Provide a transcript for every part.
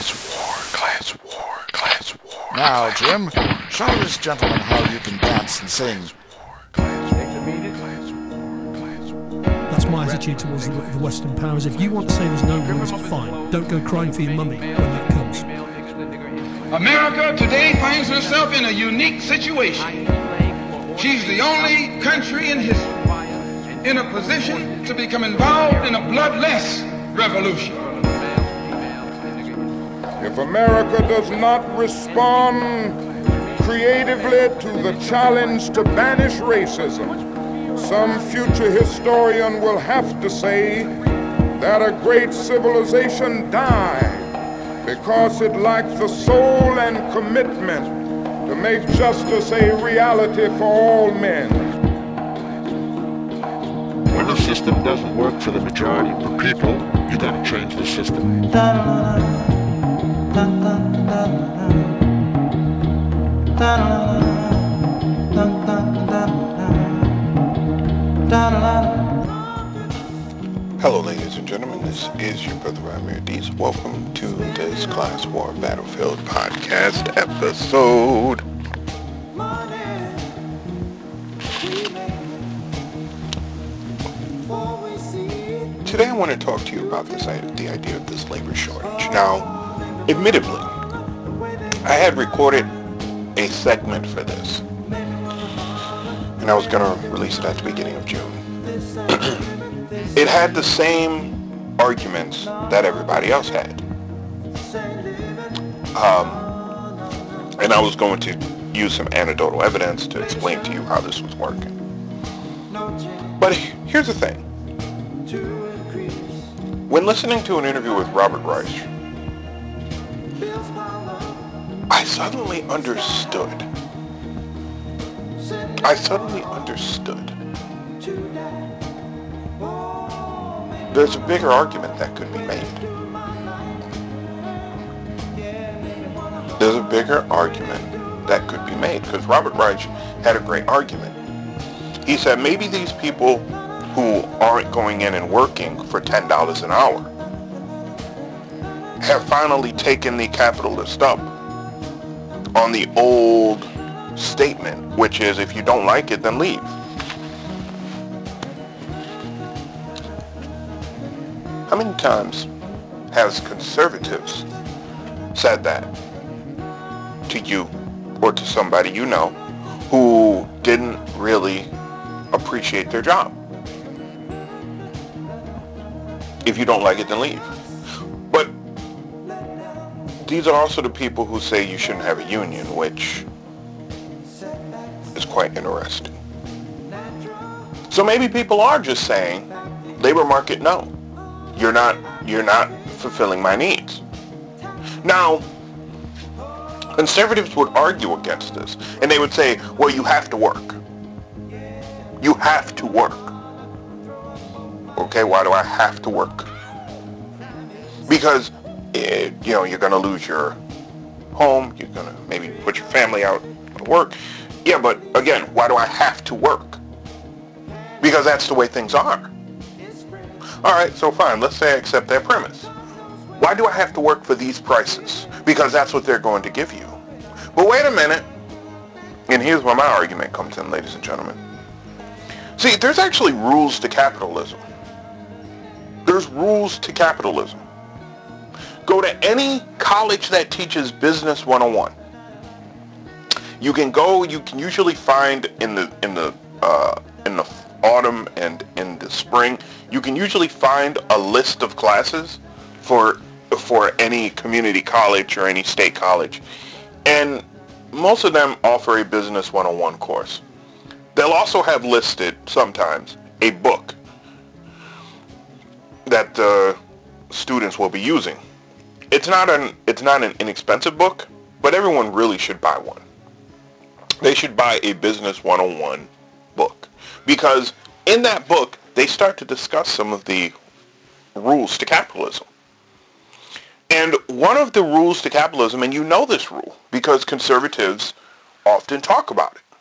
Class war, class war. Now, Jim, show this gentleman how you can dance and sing. That's my attitude towards the Western powers. If you want to say there's no wars, fine. Don't go crying for your mummy when that comes. America today finds herself in a unique situation. She's the only country in history in a position to become involved in a bloodless revolution. If America does not respond creatively to the challenge to banish racism, some future historian will have to say that a great civilization died because it lacked the soul and commitment to make justice a reality for all men. When the system doesn't work for the majority of the people, you gotta change the system. Hello, ladies and gentlemen. This is your brother Amir Dees. Welcome to this Class War Battlefield podcast episode. Today I want to talk to you about the idea of this labor shortage. Now, admittedly, I had recorded a segment for this, and I was going to release it at the beginning of June. It had the same arguments that everybody else had. And I was going to use some anecdotal evidence to explain to you how this was working. But here's the thing. When listening to an interview with Robert Reich, I suddenly understood. There's a bigger argument that could be made. Because Robert Reich had a great argument. He said maybe these people who aren't going in and working for $10 an hour have finally taken the capitalist up on the old statement, which is if you don't like it, then leave. How many times has conservatives said that to you or to somebody you know who didn't really appreciate their job? If you don't like it, then leave. But these are also the people who say you shouldn't have a union, which is quite interesting. So maybe people are just saying, labor market, no. You're not fulfilling my needs. Now, conservatives would argue against this, and they would say, well, you have to work. You have to work. Okay, why do I have to work? Because, you're going to lose your home, you're going to maybe put your family out to work. Yeah, but again, why do I have to work? Because that's the way things are. All right, so fine, let's say I accept that premise. Why do I have to work for these prices? Because that's what they're going to give you. But wait a minute, and here's where my argument comes in, ladies and gentlemen. See, there's actually rules to capitalism. There's rules to capitalism. Go to any college that teaches Business 101. You can usually find in the autumn and in the spring, you can usually find a list of classes for any community college or any state college. And most of them offer a Business 101 course. They'll also have listed sometimes a book that the students will be using. It's not an inexpensive book, but everyone really should buy one. They should buy a Business 101 book, because in that book they start to discuss some of the rules to capitalism. And one of the rules to capitalism, and you know this rule because conservatives often talk about it,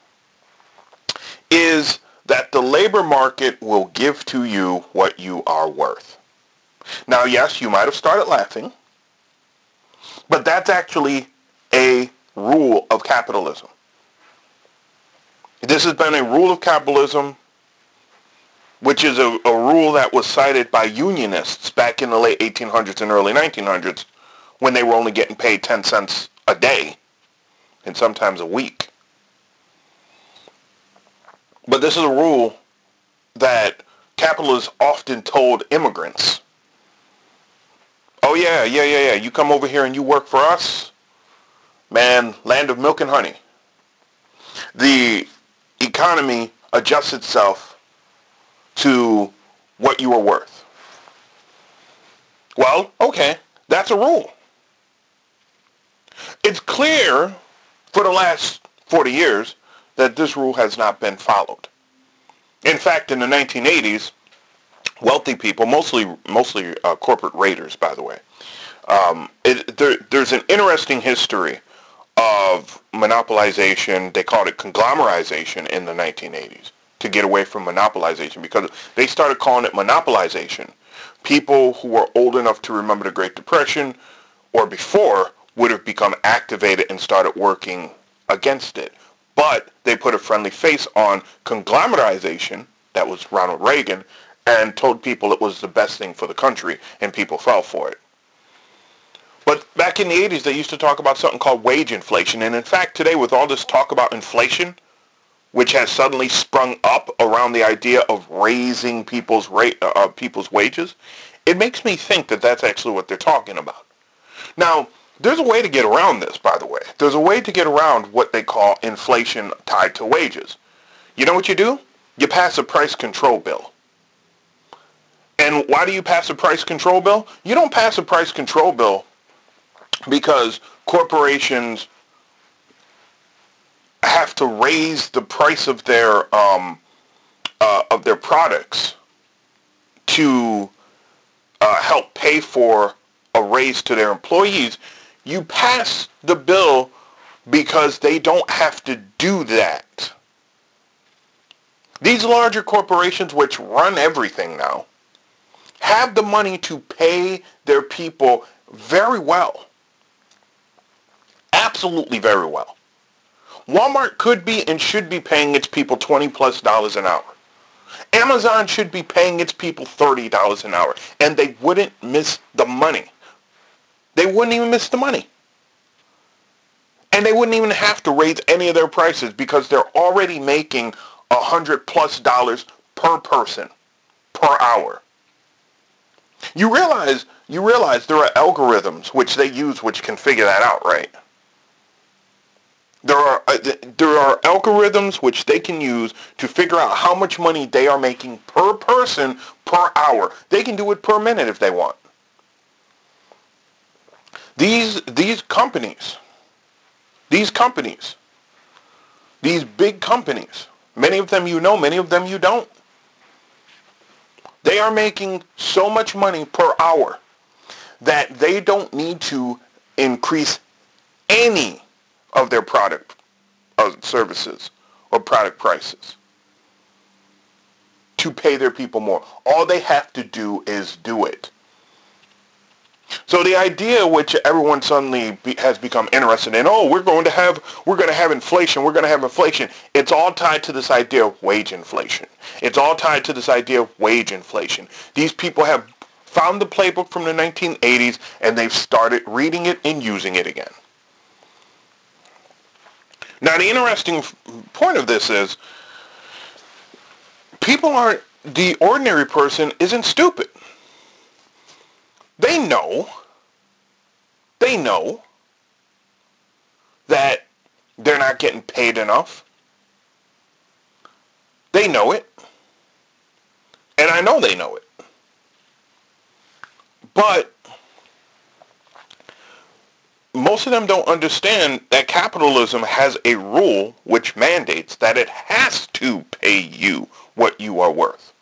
is that the labor market will give to you what you are worth. Now, yes, you might have started laughing, But that's actually a rule of capitalism. This has been a rule of capitalism, which is a rule that was cited by unionists back in the late 1800s and early 1900s when they were only getting paid 10 cents a day and sometimes a week. But this is a rule that capitalists often told immigrants. Oh yeah, you come over here and you work for us, man, land of milk and honey. The economy adjusts itself to what you are worth. Well, okay, that's a rule. It's clear for the last 40 years that this rule has not been followed. In fact, in the 1980s, wealthy people, mostly corporate raiders, by the way, there's an interesting history of monopolization. They called it conglomerization in the 1980s to get away from monopolization, because they started calling it monopolization. People who were old enough to remember the Great Depression or before would have become activated and started working against it. But they put a friendly face on conglomerization, that was Ronald Reagan, and told people it was the best thing for the country, and people fell for it. But back in the 80s, they used to talk about something called wage inflation. And in fact, today, with all this talk about inflation, which has suddenly sprung up around the idea of raising people's wages, it makes me think that that's actually what they're talking about. Now, there's a way to get around this, by the way. There's a way to get around what they call inflation tied to wages. You know what you do? You pass a price control bill. And why do you pass a price control bill? You don't pass a price control bill because corporations have to raise the price of their products to help pay for a raise to their employees. You pass the bill because they don't have to do that. These larger corporations, which run everything now, have the money to pay their people very well. Absolutely very well. Walmart could be and should be paying its people $20+ an hour. Amazon should be paying its people $30 an hour, and they wouldn't miss the money. They wouldn't even miss the money. And they wouldn't even have to raise any of their prices because they're already making $100+ per person per hour. You realize there are algorithms which they use which can figure that out, right? There are algorithms which they can use to figure out how much money they are making per person per hour. They can do it per minute if they want. These companies, these big companies, many of them you know, many of them you don't, they are making so much money per hour that they don't need to increase any of their product services or product prices to pay their people more. All they have to do is do it. So the idea which everyone suddenly has become interested in, we're going to have inflation. It's all tied to this idea of wage inflation. It's all tied to this idea of wage inflation. These people have found the playbook from the 1980s and they've started reading it and using it again. Now the interesting point of this is the ordinary person isn't stupid. They know that they're not getting paid enough. They know it. And I know they know it. But most of them don't understand that capitalism has a rule which mandates that it has to pay you what you are worth.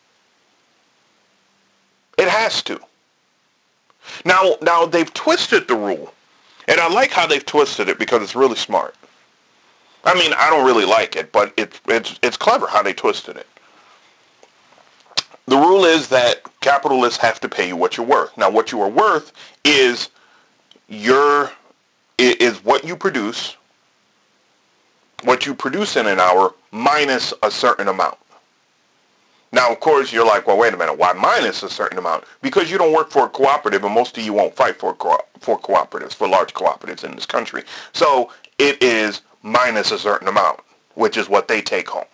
It has to. Now they've twisted the rule, and I like how they've twisted it because it's really smart. I mean, I don't really like it, but it's clever how they twisted it. The rule is that capitalists have to pay you what you're worth. Now, what you are worth is your is what you produce in an hour minus a certain amount. Now, of course, you're like, well, wait a minute, why minus a certain amount? Because you don't work for a cooperative, and most of you won't fight for cooperatives, for large cooperatives in this country. So it is minus a certain amount, which is what they take home.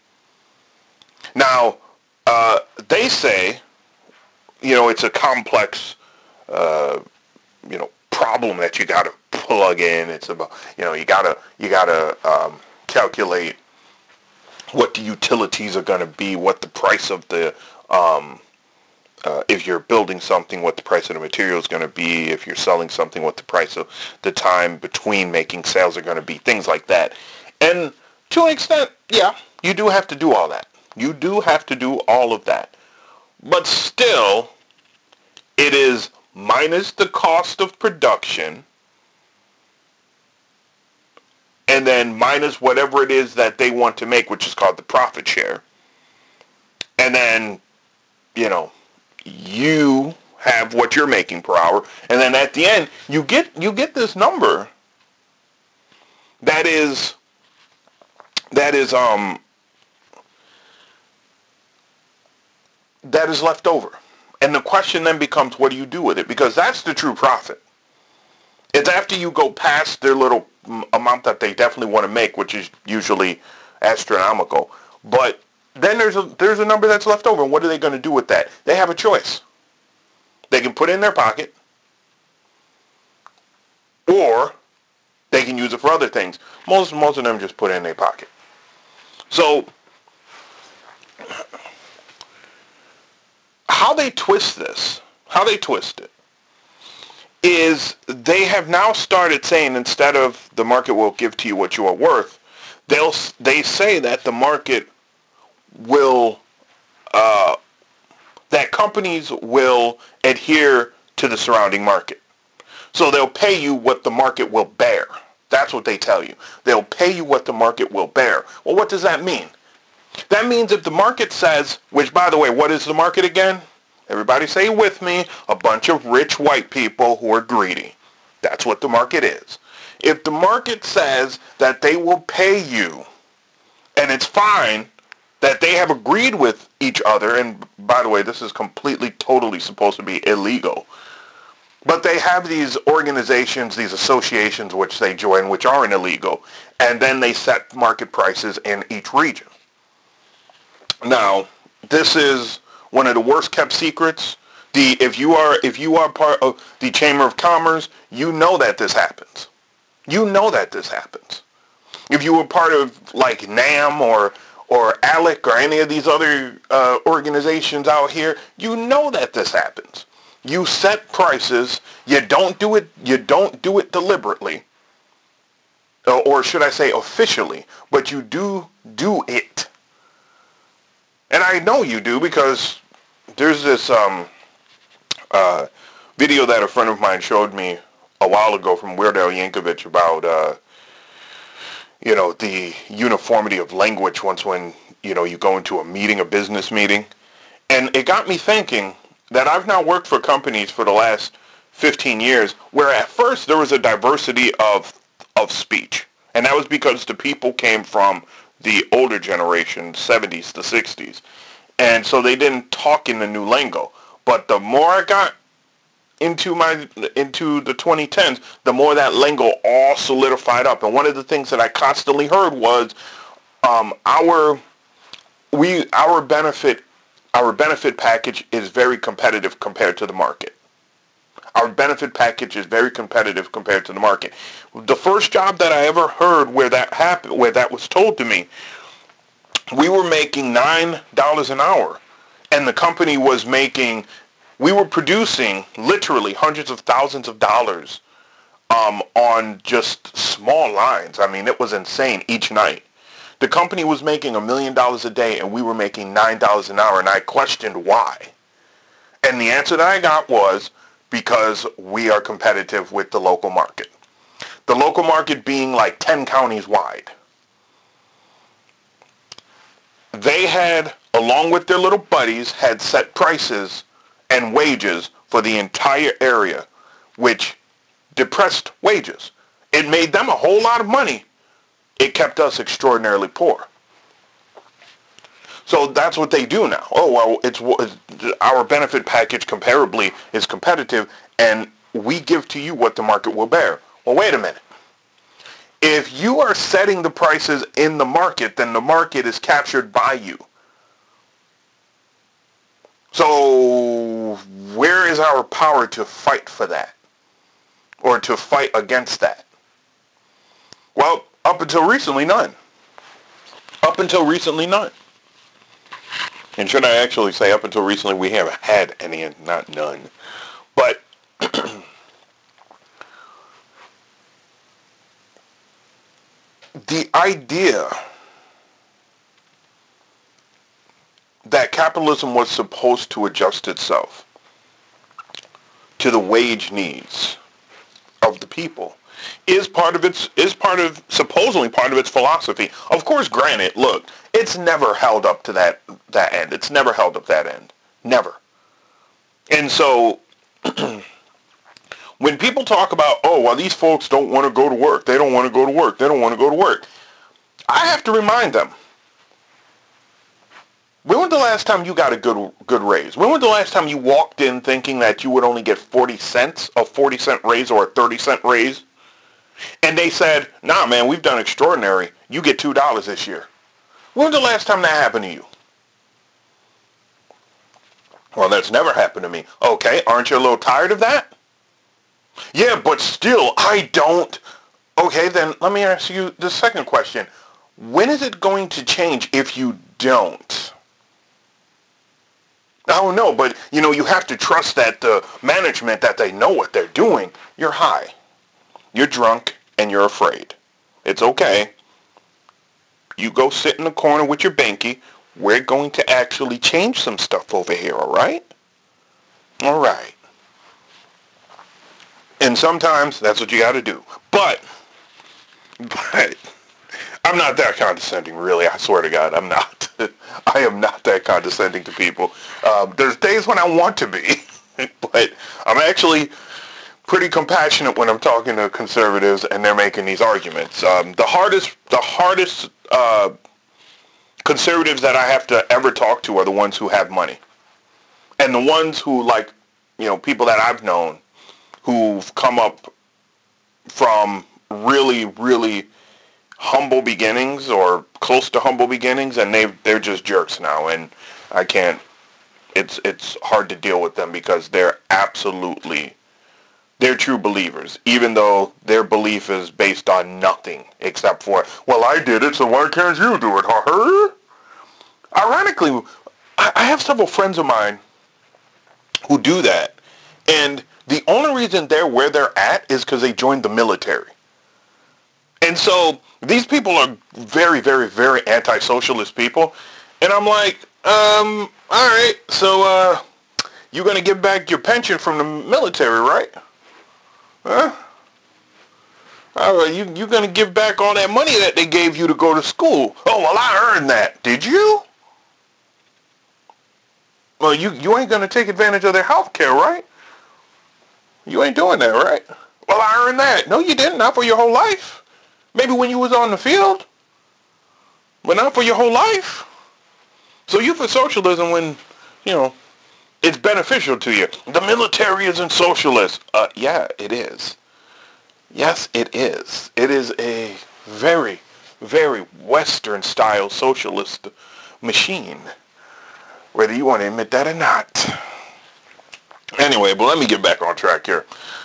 Now, they say, it's a complex, problem that you got to plug in. It's about, you gotta calculate what the utilities are going to be, what the price of the, if you're building something, what the price of the material is going to be, if you're selling something, what the price of the time between making sales are going to be, things like that. And to an extent, yeah, you do have to do all that. You do have to do all of that. But still, it is minus the cost of production, and then minus whatever it is that they want to make, which is called the profit share. And then, you have what you're making per hour. And then at the end, you get this number that is left over. And the question then becomes, what do you do with it? Because that's the true profit. It's after you go past their little amount that they definitely want to make, which is usually astronomical. But then there's a number that's left over. And what are they going to do with that? They have a choice. They can put it in their pocket, or they can use it for other things. Most of them just put it in their pocket. So how they twist it, is they have now started saying, instead of the market will give to you what you are worth, they say that the market will, that companies will adhere to the surrounding market. So they'll pay you what the market will bear. That's what they tell you. They'll pay you what the market will bear. Well, what does that mean? That means if the market says, which, by the way, what is the market again? Everybody say it with me, a bunch of rich white people who are greedy. That's what the market is. If the market says that they will pay you, and it's fine that they have agreed with each other, and by the way, this is completely, totally supposed to be illegal, but they have these organizations, these associations which they join, which aren't illegal, and then they set market prices in each region. Now, this is one of the worst kept secrets. If you are part of the Chamber of Commerce, you know that this happens. You know that this happens. If you were part of like NAM or ALEC or any of these other organizations out here, you know that this happens. You set prices. You don't do it deliberately, or should I say officially, but you do it. And I know you do, because there's this video that a friend of mine showed me a while ago from Weird Al Yankovic about, the uniformity of language when, you go into a meeting, a business meeting. And it got me thinking that I've now worked for companies for the last 15 years where at first there was a diversity of speech. And that was because the people came from the older generation, 70s to 60s. And so they didn't talk in the new lingo. But the more I got into the 2010s, the more that lingo all solidified up. And one of the things that I constantly heard was our benefit package is very competitive compared to the market. Our benefit package is very competitive compared to the market. The first job that I ever heard where that happened, where that was told to me, we were making $9 an hour, and the company was we were producing literally hundreds of thousands of dollars on just small lines. I mean, it was insane each night. The company was making $1 million a day, and we were making $9 an hour, and I questioned why. And the answer that I got was, because we are competitive with the local market. The local market being like 10 counties wide. They had, along with their little buddies, had set prices and wages for the entire area, which depressed wages. It made them a whole lot of money. It kept us extraordinarily poor. So that's what they do now. Oh, well, it's our benefit package comparably is competitive, and we give to you what the market will bear. Well, wait a minute. If you are setting the prices in the market, then the market is captured by you. So where is our power to fight for that? Or to fight against that? Well, up until recently, none. Up until recently, none. And should I actually say up until recently, we haven't had any and not none. But the idea that capitalism was supposed to adjust itself to the wage needs of the people is supposedly part of its philosophy. Of course, granted, look, it's never held up to that end. It's never held up that end. Never. And so when people talk about, oh, well, these folks don't want to go to work. They don't want to go to work. They don't want to go to work. I have to remind them, when was the last time you got a good raise? When was the last time you walked in thinking that you would only get 40 cents, a 40-cent raise or a 30-cent raise? And they said, nah, man, we've done extraordinary. You get $2 this year. When was the last time that happened to you? Well, that's never happened to me. Okay, aren't you a little tired of that? Yeah, but still, I don't. Okay, then let me ask you the second question. When is it going to change if you don't? I don't know, but, you have to trust that the management, that they know what they're doing. You're high. You're drunk, and you're afraid. It's okay. You go sit in the corner with your binky. We're going to actually change some stuff over here, all right? All right. And sometimes that's what you got to do. But I'm not that condescending, really. I swear to God, I'm not. I am not that condescending to people. There's days when I want to be, but I'm actually pretty compassionate when I'm talking to conservatives and they're making these arguments. The hardest conservatives that I have to ever talk to are the ones who have money. And the ones who, like, people that I've known who've come up from really, really humble beginnings or close to humble beginnings, and they're just jerks now, and I can't. It's hard to deal with them because they're true believers, even though their belief is based on nothing except for, well, I did it, so why can't you do it, huh? Ironically, I have several friends of mine who do that, and the only reason they're where they're at is because they joined the military. And so these people are very, very, very anti-socialist people. And I'm like, all right, so you're going to give back your pension from the military, right? Huh? All right, you're going to give back all that money that they gave you to go to school. Oh, well, I earned that. Did you? Well, you ain't going to take advantage of their health care, right? You ain't doing that, right? Well, I earned that. No, you didn't. Not for your whole life. Maybe when you was on the field, but not for your whole life. So you for socialism when, it's beneficial to you. The military isn't socialist. Yeah, it is. Yes, it is. It is a very, very Western-style socialist machine, whether you want to admit that or not. Anyway, but let me get back on track here.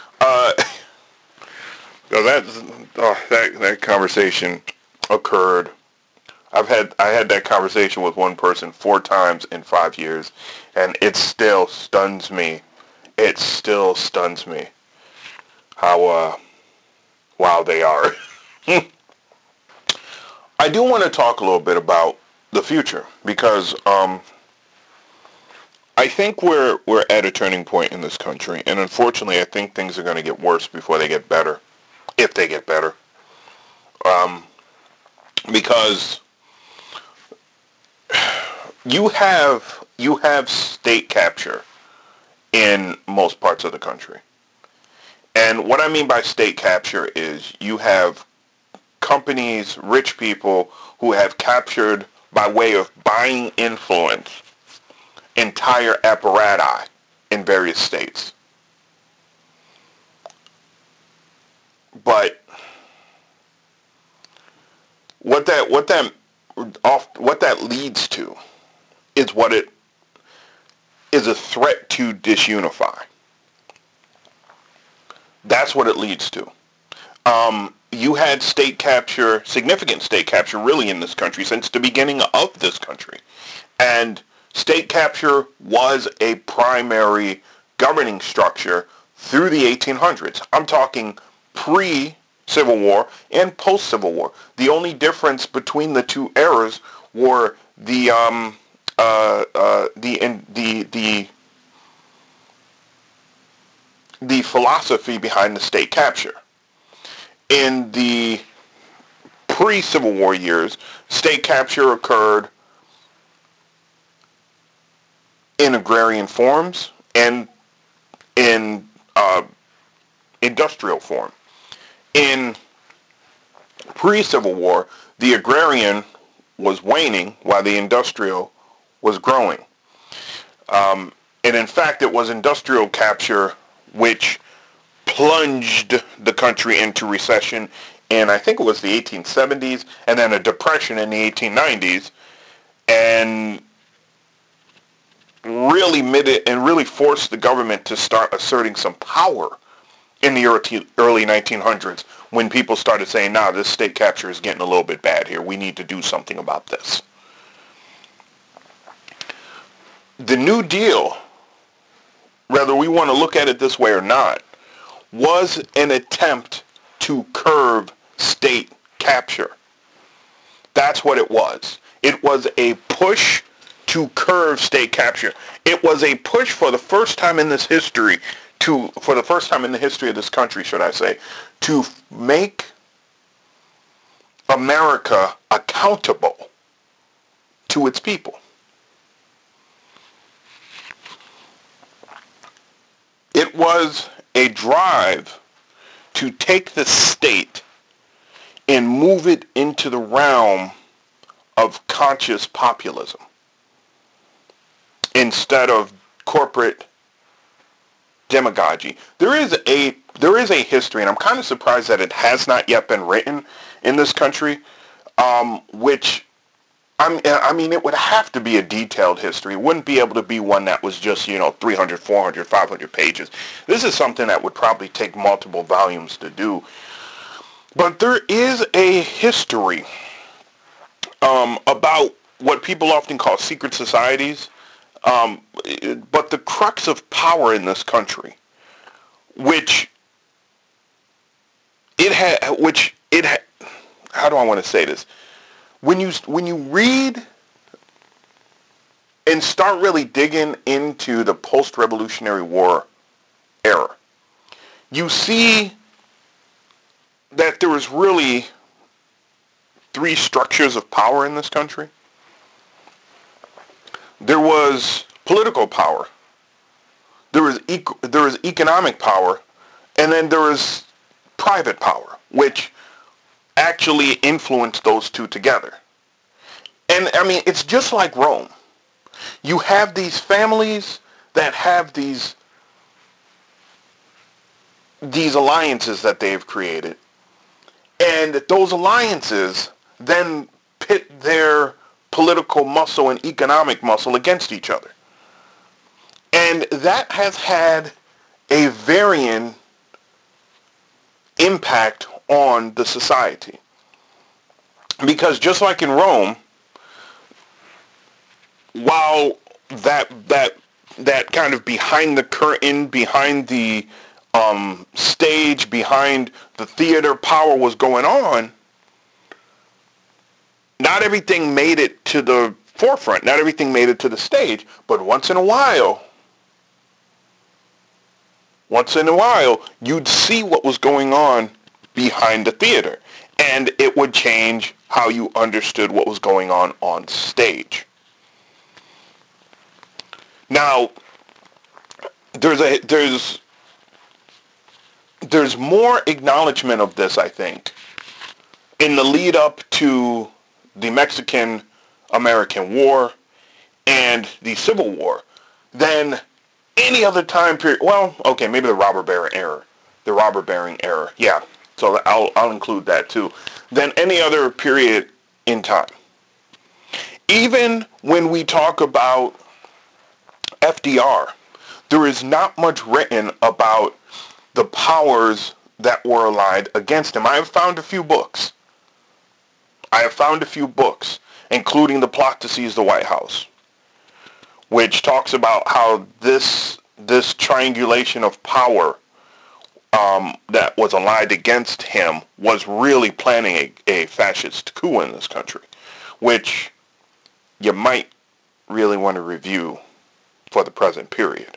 That conversation occurred. I had that conversation with one person 4 times in 5 years, and it still stuns me. It still stuns me how wild they are. I do want to talk a little bit about the future because I think we're at a turning point in this country, and unfortunately, I think things are going to get worse before they get better, if they get better. Because you have state capture in most parts of the country, And what I mean by state capture is you have companies, rich people who have captured, by way of buying influence, entire apparati in various states. But what that leads to is what it is a threat to disunify. That's what it leads to. You had state capture, significant state capture, really in this country since the beginning of this country. And state capture was a primary governing structure through the 1800s. I'm talking pre-Civil War and post-Civil War. The only difference between the two eras were the philosophy behind the state capture. In the pre-Civil War years, state capture occurred in agrarian forms and in industrial form. In pre-Civil War, the agrarian was waning while the industrial was growing. And in fact, it was industrial capture which plunged the country into recession in, I think it was the 1870s, and then a depression in the 1890s, and really forced the government to start asserting some power in the early 1900s, when people started saying, nah, this state capture is getting a little bit bad here. We need to do something about this. The New Deal, whether we want to look at it this way or not, was an attempt to curb state capture. That's what it was. It was a push to curb state capture. It was a push for the first time in this history, for the first time in the history of this country, should I say, to make America accountable to its people. It was a drive to take the state and move it into the realm of conscious populism instead of corporate demagogy. There is a history, and I'm kind of surprised that it has not yet been written in this country, which I mean, it would have to be a detailed history. It wouldn't be able to be one that was just, 300, 400, 500 pages. This is something that would probably take multiple volumes to do. But there is a history about what people often call secret societies, but the crux of power in this country, how do I want to say this? When you read and start really digging into the post-Revolutionary War era, you see that there was really three structures of power in this country. There was political power, there was economic power, and then there was private power, which actually influenced those two together. And I mean, it's just like Rome. You have these families that have these alliances that they've created, and those alliances then pit their political muscle and economic muscle against each other. And that has had a varying impact on the society. Because just like in Rome, while that kind of behind the curtain, behind the stage, behind the theater power was going on, not everything made it to the forefront. Not everything made it to the stage. But once in a while, you'd see what was going on behind the theater. And it would change how you understood what was going on stage. There's there's more acknowledgement of this, I think, in the lead up to the Mexican-American War and the Civil War than any other time period. Well, okay, maybe the robber baron era. The robber baron era, yeah. So I'll include that too. Than any other period in time. Even when we talk about FDR, there is not much written about the powers that were allied against him. I have found a few books. Including The Plot to Seize the White House, which talks about how this triangulation of power that was allied against him was really planning a fascist coup in this country, which you might really want to review for the present period.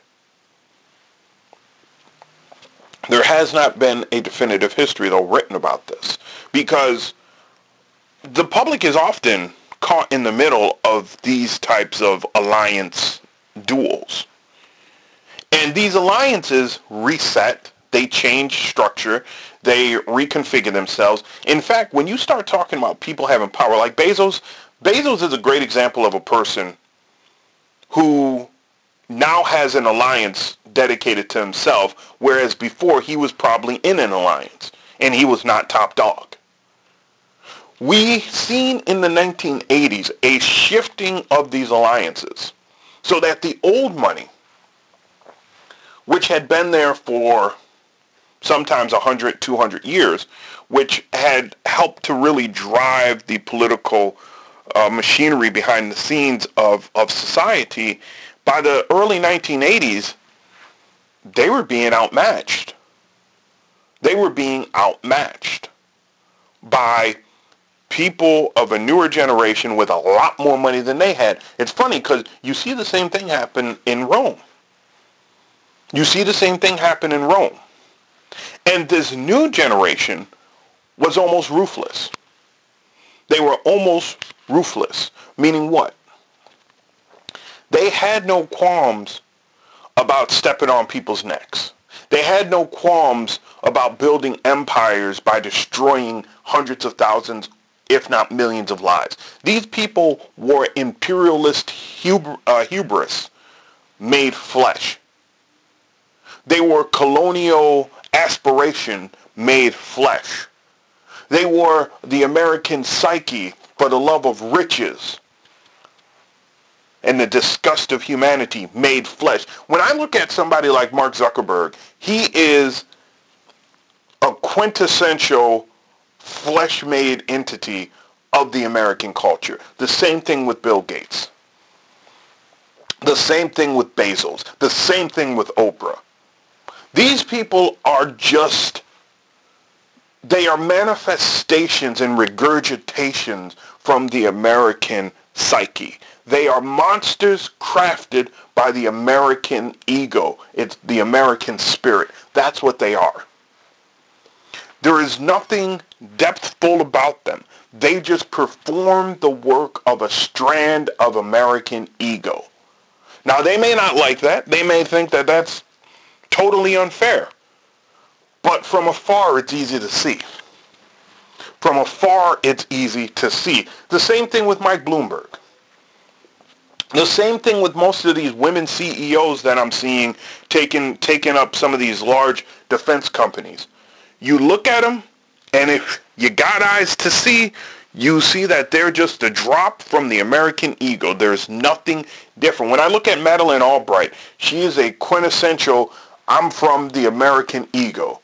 There has not been a definitive history, though, written about this, because the public is often caught in the middle of these types of alliance duels. And these alliances reset, they change structure, they reconfigure themselves. In fact, when you start talking about people having power, like Bezos is a great example of a person who now has an alliance dedicated to himself, whereas before he was probably in an alliance and he was not top dog. We seen in the 1980s a shifting of these alliances so that the old money, which had been there for sometimes 100, 200 years, which had helped to really drive the political machinery behind the scenes of society, by the early 1980s, they were being outmatched. They were being outmatched by people of a newer generation with a lot more money than they had. It's funny because you see the same thing happen in Rome. You see the same thing happen in Rome. And this new generation was almost ruthless. They were almost ruthless. Meaning what? They had no qualms about stepping on people's necks. They had no qualms about building empires by destroying hundreds of thousands, if not millions of lives. These people were imperialist hubris made flesh. They were colonial aspiration made flesh. They were the American psyche for the love of riches and the disgust of humanity made flesh. When I look at somebody like Mark Zuckerberg, he is a quintessential flesh-made entity of the American culture. The same thing with Bill Gates. The same thing with Bezos. The same thing with Oprah. These people are they are manifestations and regurgitations from the American psyche. They are monsters crafted by the American ego. It's the American spirit. That's what they are. There is nothing depthful about them. They just perform the work of a strand of American ego. Now, they may not like that. They may think that that's totally unfair. But from afar, it's easy to see. From afar, it's easy to see. The same thing with Mike Bloomberg. The same thing with most of these women CEOs that I'm seeing taking up some of these large defense companies. You look at them, and if you got eyes to see, you see that they're just a drop from the American ego. There's nothing different. When I look at Madeleine Albright, she is a quintessential, I'm from the American ego.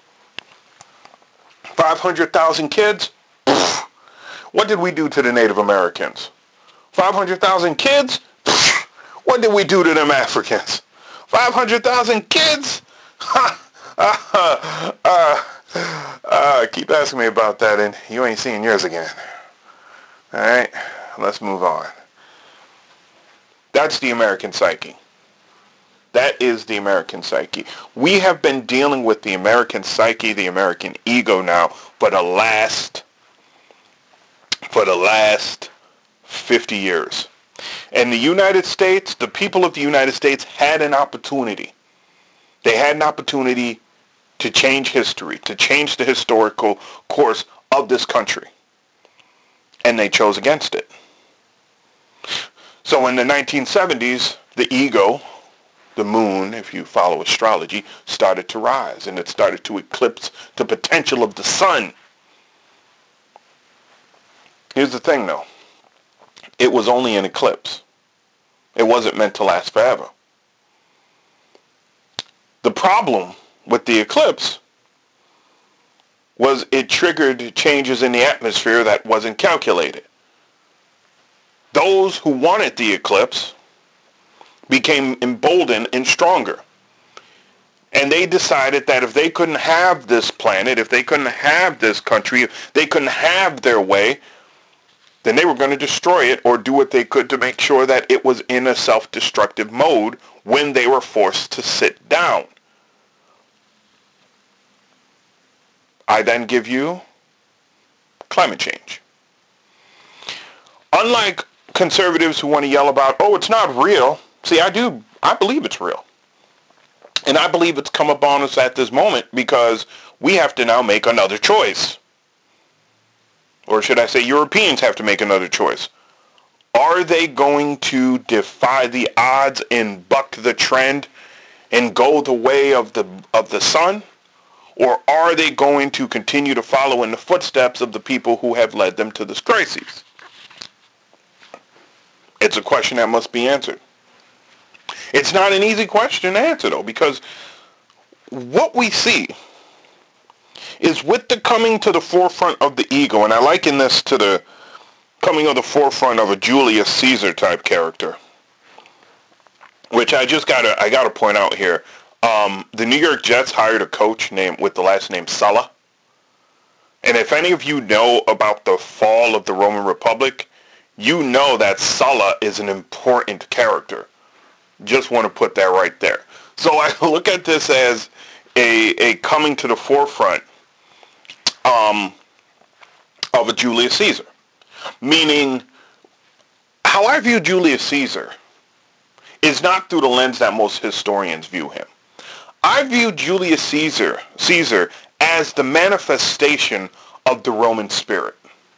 500,000 kids? Pfft. What did we do to the Native Americans? 500,000 kids? Pfft. What did we do to them Africans? 500,000 kids? Keep asking me about that and you ain't seeing yours again. Alright, let's move on. That's the American psyche. That is the American psyche. We have been dealing with the American psyche, the American ego now for the last 50 years. And the United States, the people of the United States had an opportunity. They had an opportunity to change history, to change the historical course of this country. And they chose against it. So in the 1970s, the ego, the moon, if you follow astrology, started to rise, and it started to eclipse the potential of the sun. Here's the thing, though. It was only an eclipse. It wasn't meant to last forever. The problem with the eclipse was it triggered changes in the atmosphere that wasn't calculated. Those who wanted the eclipse became emboldened and stronger. And they decided that if they couldn't have this planet, if they couldn't have this country, if they couldn't have their way, then they were going to destroy it or do what they could to make sure that it was in a self-destructive mode when they were forced to sit down. I then give you climate change. Unlike conservatives who want to yell about, oh, it's not real. See, I believe it's real. And I believe it's come upon us at this moment because we have to now make another choice. Or should I say Europeans have to make another choice. Are they going to defy the odds and buck the trend and go the way of the sun? Or are they going to continue to follow in the footsteps of the people who have led them to this crisis? It's a question that must be answered. It's not an easy question to answer, though, because what we see is with the coming to the forefront of the ego, and I liken this to the coming to the forefront of a Julius Caesar type character, which I gotta point out here. The New York Jets hired a coach with the last name Sulla. And if any of you know about the fall of the Roman Republic, you know that Sulla is an important character. Just want to put that right there. So I look at this as a coming to the forefront of a Julius Caesar. Meaning, how I view Julius Caesar is not through the lens that most historians view him. I view Julius Caesar as the manifestation of the Roman spirit.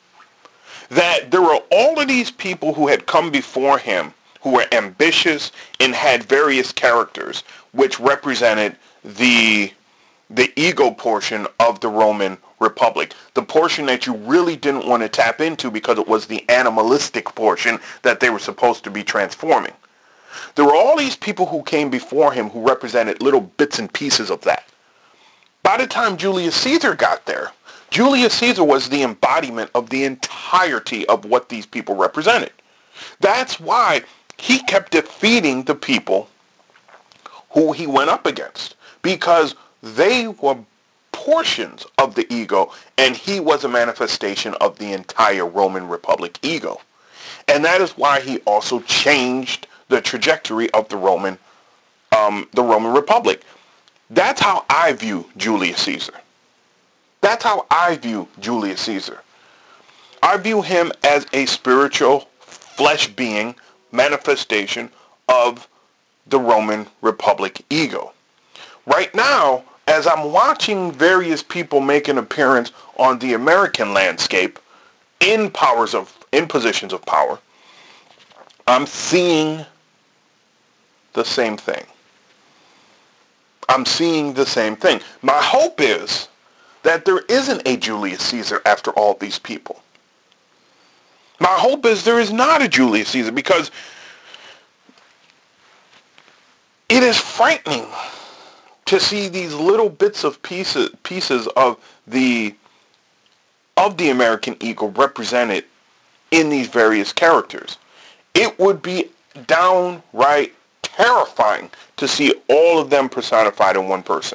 That there were all of these people who had come before him who were ambitious and had various characters, which represented the ego portion of the Roman Republic. The portion that you really didn't want to tap into because it was the animalistic portion that they were supposed to be transforming. There were all these people who came before him who represented little bits and pieces of that. By the time Julius Caesar got there, Julius Caesar was the embodiment of the entirety of what these people represented. That's why he kept defeating the people who he went up against, because they were portions of the ego, and he was a manifestation of the entire Roman Republic ego. And that is why he also changed the trajectory of the Roman Republic. That's how I view Julius Caesar. That's how I view Julius Caesar. I view him as a spiritual flesh being manifestation of the Roman Republic ego. Right now, as I'm watching various people make an appearance on the American landscape in positions of power, I'm seeing the same thing. I'm seeing the same thing. My hope is that there isn't a Julius Caesar after all these people. My hope is there is not a Julius Caesar, because it is frightening to see these little bits of pieces of the American ego represented in these various characters. It would be downright terrifying to see all of them personified in one person,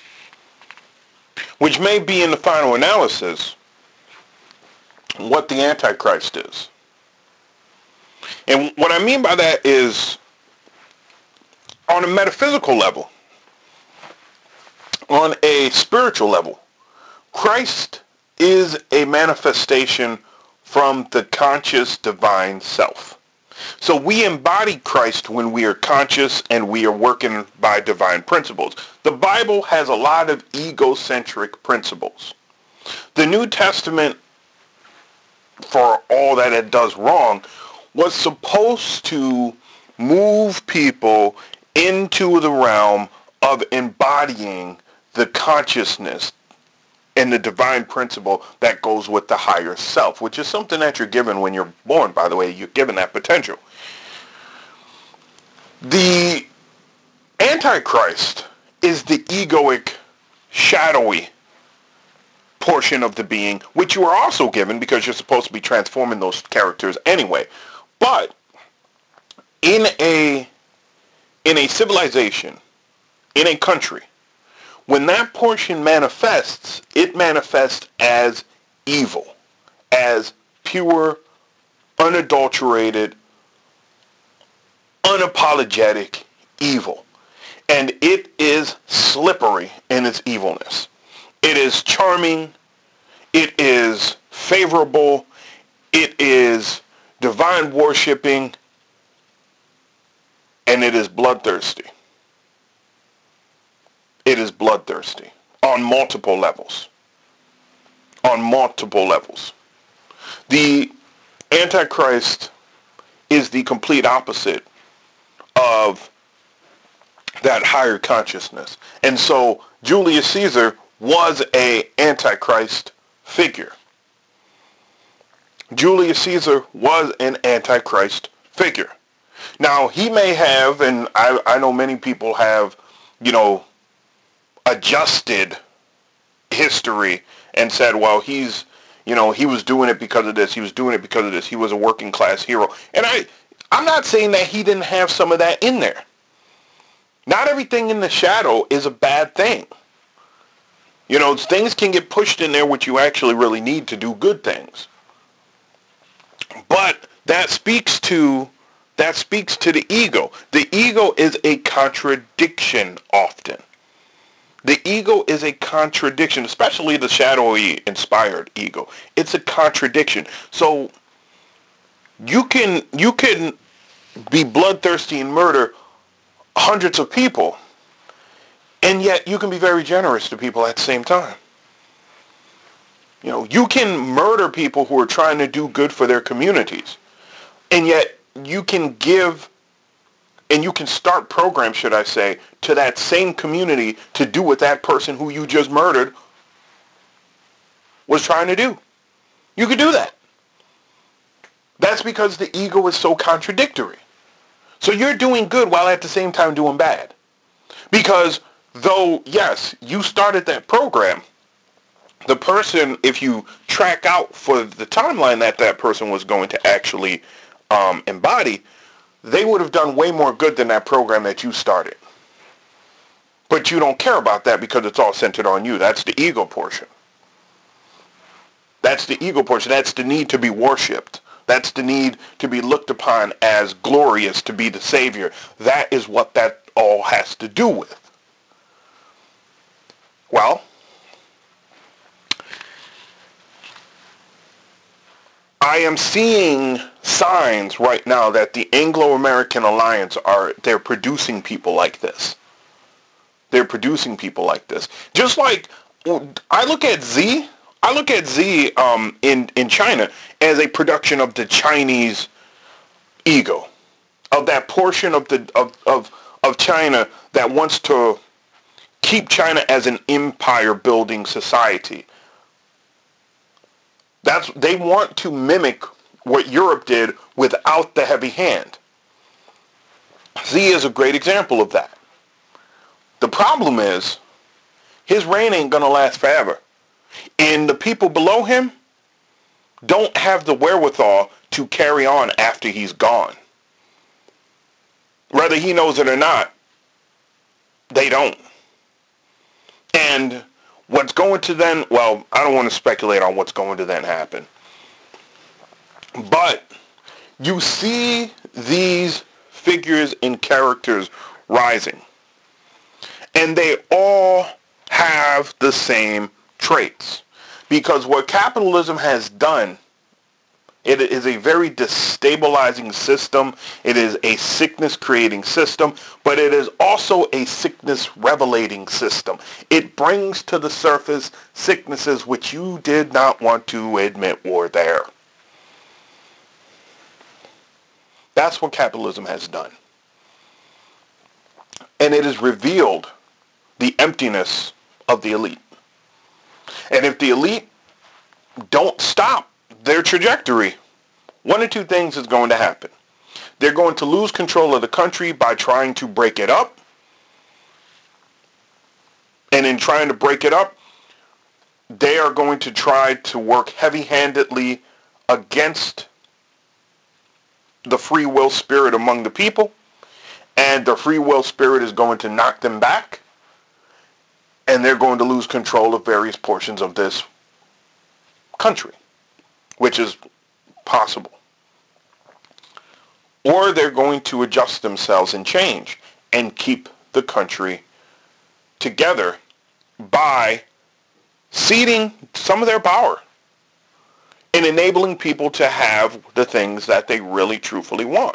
which may be in the final analysis what the Antichrist is. And what I mean by that is, on a metaphysical level, on a spiritual level, Christ is a manifestation from the conscious divine self. So we embody Christ when we are conscious and we are working by divine principles. The Bible has a lot of egocentric principles. The New Testament, for all that it does wrong, was supposed to move people into the realm of embodying the consciousness and the divine principle that goes with the higher self, which is something that you're given when you're born, by the way. You're given that potential. The Antichrist is the egoic, shadowy portion of the being, which you are also given because you're supposed to be transforming those characters anyway. But in a civilization, in a country, when that portion manifests, it manifests as evil, as pure, unadulterated, unapologetic evil. And it is slippery in its evilness. It is charming. It is favorable. It is divine worshiping. And it is bloodthirsty. It is bloodthirsty on multiple levels. On multiple levels. The Antichrist is the complete opposite of that higher consciousness. And so Julius Caesar was an Antichrist figure. Julius Caesar was an Antichrist figure. Now, he may have, and I know many people have, adjusted history and said, well, he was doing it because of this. He was doing it because of this. He was a working class hero. And I'm not saying that he didn't have some of that in there. Not everything in the shadow is a bad thing. Things can get pushed in there which you actually really need to do good things. But that speaks to the ego. The ego is a contradiction often. The ego is a contradiction, especially the shadowy inspired ego. It's a contradiction. So you can be bloodthirsty and murder hundreds of people, and yet you can be very generous to people at the same time. You can murder people who are trying to do good for their communities, and yet you can give and you can start programs, should I say, to that same community to do what that person who you just murdered was trying to do. You could do that. That's because the ego is so contradictory. So you're doing good while at the same time doing bad. Because though, yes, you started that program, the person, if you track out for the timeline that person was going to actually embody, they would have done way more good than that program that you started. But you don't care about that because it's all centered on you. That's the ego portion. That's the ego portion. That's the need to be worshipped. That's the need to be looked upon as glorious, to be the savior. That is what that all has to do with. Well, I am seeing signs right now that the Anglo-American Alliance they're producing people like this. They're producing people like this. Just like I look at Z in China as a production of the Chinese ego, of that portion of China that wants to keep China as an empire building society. They want to mimic what Europe did without the heavy hand. Z is a great example of that. The problem is, his reign ain't going to last forever. And the people below him don't have the wherewithal to carry on after he's gone. Whether he knows it or not, they don't. And what's going to then, well, I don't want to speculate on what's going to then happen. But you see these figures and characters rising. And they all have the same traits. Because what capitalism has done It is a very destabilizing system. It is a sickness-creating system, but it is also a sickness-revelating system. It brings to the surface sicknesses which you did not want to admit were there. That's what capitalism has done. And it has revealed the emptiness of the elite. And if the elite don't stop their trajectory, one of two things is going to happen. They're going to lose control of the country by trying to break it up. And in trying to break it up, they are going to try to work heavy-handedly against the free will spirit among the people. And the free will spirit is going to knock them back. And they're going to lose control of various portions of this country, which is possible. Or they're going to adjust themselves and change and keep the country together by ceding some of their power and enabling people to have the things that they really truthfully want.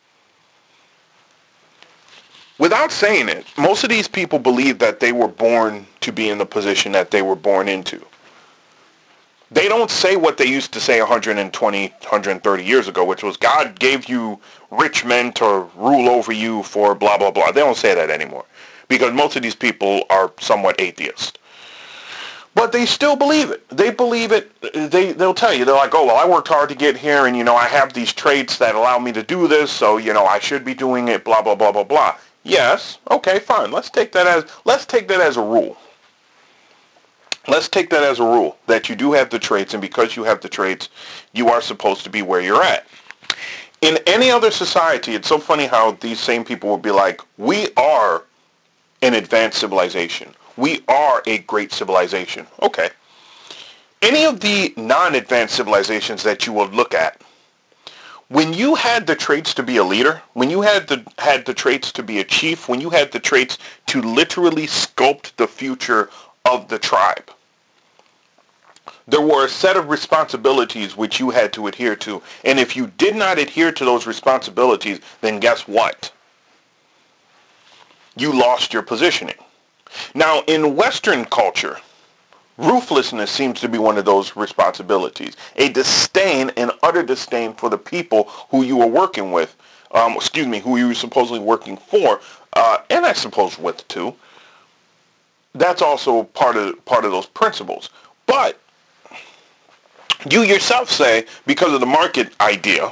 Without saying it, most of these people believe that they were born to be in the position that they were born into. They don't say what they used to say 120, 130 years ago, which was God gave you rich men to rule over you for blah, blah, blah. They don't say that anymore because most of these people are somewhat atheist. But they still believe it. They believe it. They'll tell you. They're like, oh, well, I worked hard to get here, and, I have these traits that allow me to do this, so, I should be doing it, blah, blah, blah, blah, blah. Yes, okay, fine. Let's take that as a rule. Let's take that as a rule, that you do have the traits, and because you have the traits, you are supposed to be where you're at. In any other society, it's so funny how these same people will be like, we are an advanced civilization. We are a great civilization. Okay. Any of the non-advanced civilizations that you will look at, when you had the traits to be a leader, when you had the traits to be a chief, when you had the traits to literally sculpt the future of the tribe, there were a set of responsibilities which you had to adhere to. And if you did not adhere to those responsibilities, then guess what? You lost your positioning. Now, in Western culture, ruthlessness seems to be one of those responsibilities. A disdain, an utter disdain for the people who you are working with, who you were supposedly working for, and I suppose with too. That's also part of those principles. But you yourself say, because of the market idea,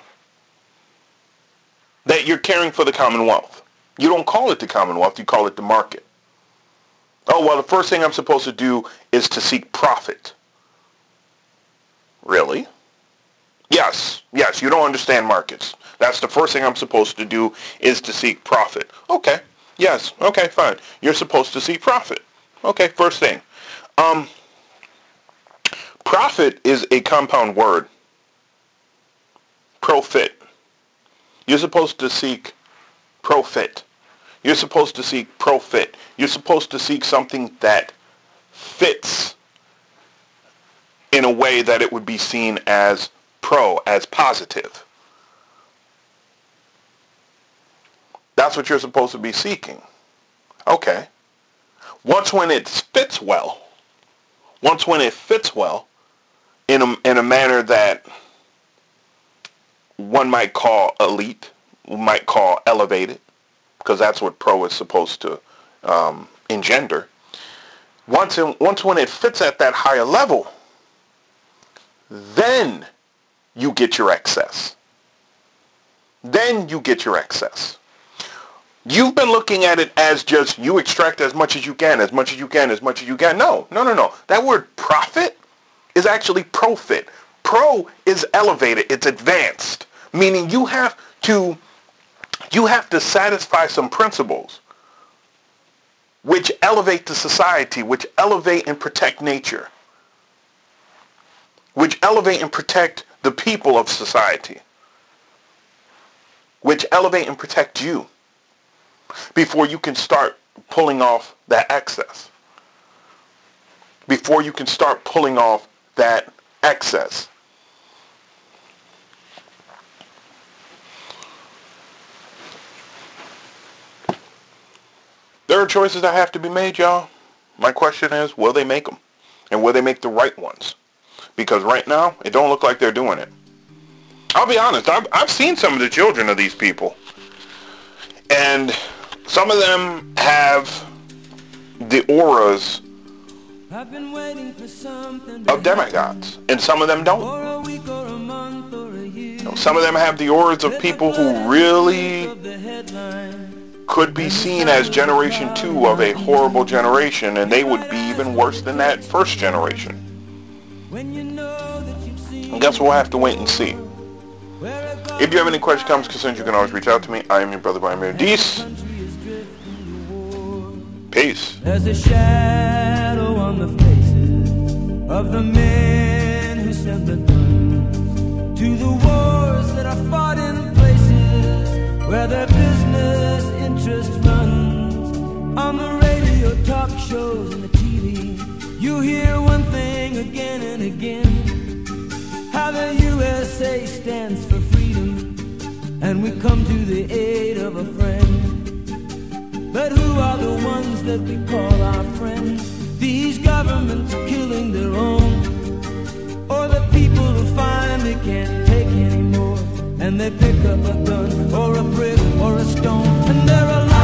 that you're caring for the Commonwealth. You don't call it the Commonwealth, you call it the market. Oh, well, the first thing I'm supposed to do is to seek profit. Really? Yes, you don't understand markets. That's the first thing I'm supposed to do is to seek profit. Okay, yes, okay, fine. You're supposed to seek profit. Okay, first thing. Profit is a compound word. Profit. You're supposed to seek profit. You're supposed to seek profit. You're supposed to seek something that fits in a way that it would be seen as as positive. That's what you're supposed to be seeking. Okay. Once when it fits well, in a manner that one might call elite, one might call elevated, because that's what pro is supposed to engender. Once when it fits at that higher level, then you get your excess. You've been looking at it as just you extract as much as you can. No. That word profit is actually profit. Pro is elevated. It's advanced. Meaning you have to satisfy some principles which elevate the society, which elevate and protect nature, which elevate and protect the people of society, which elevate and protect you before you can start pulling off that excess. There are choices that have to be made, y'all. My question is, will they make them? And will they make the right ones? Because right now, it don't look like they're doing it. I'll be honest, I've seen some of the children of these people. And some of them have the auras of demigods. And some of them don't. Some of them have the auras of people who really could be seen as generation 2 of a horrible generation, and they would be even worse than that first generation. I guess we'll have to wait and see. If you have any questions, comments, concerns, you can always reach out to me. I am your brother, Brian Dees. Peace. There's a shadow on the faces of the men who sent the guns to the wars that are fought in places where their business interest runs. On the radio, talk shows, and the TV, you hear one thing again and again, how the USA stands for freedom, and we come to the aid of a friend. But who are the ones that we call our friends? These governments killing their own, or the people who finally can't take anymore, and they pick up a gun or a brick or a stone, and they're alive.